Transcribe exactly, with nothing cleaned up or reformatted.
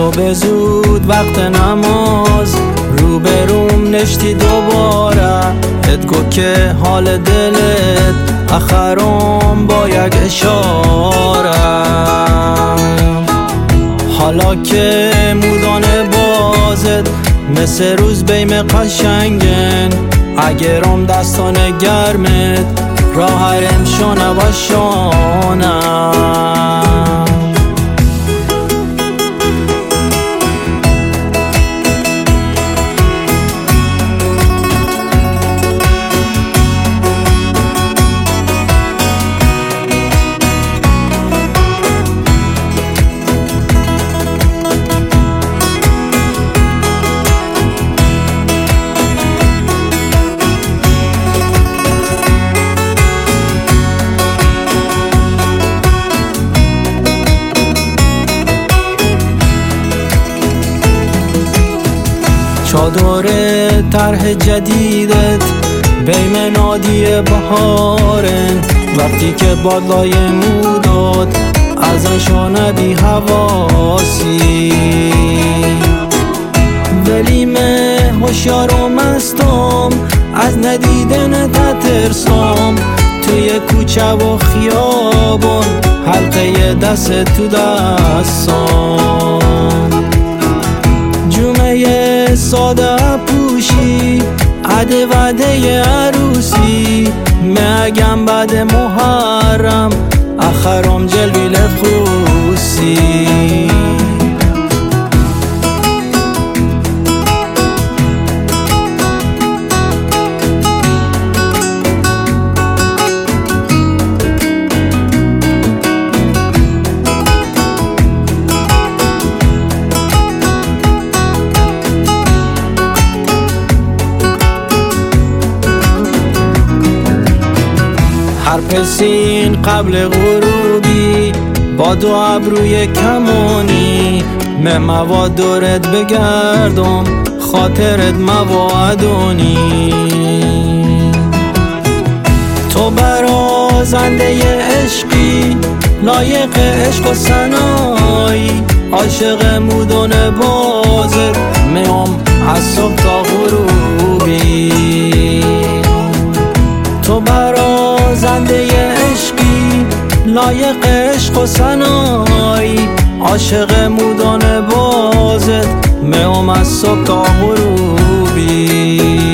صبح زود وقت نماز روبروم نشتی دوباره ادگو که حال دلت اخرام با یک اشاره حالا که مودانه بازت مثل روز بیم قشنگن اگرم دستان گرمت راهرم شانه و شانه چادر طرح جدیدت بیم نادی بهارن وقتی که بادلای موداد ازشان بی حواسی ولی من هوشیار و مستم از ندیدن تترسام توی کوچه و خیابون حلقه دست تو دستام جمعه ساده پوشی عده وعده عروسی مگم بعد محرم اخرم جلوی لفروسی هر پسین قبل غروبی با دو ابروی کمونی من مواد دورت بگردم خاطرت موادونی تو برازنده عشقی لایق عشق و سنایی عاشق مودون بازت میام از صبح تا غروبی تو برازنده عشقی لایق عشق و سنایی عاشق مودان بازت میام از صبح تا غروبی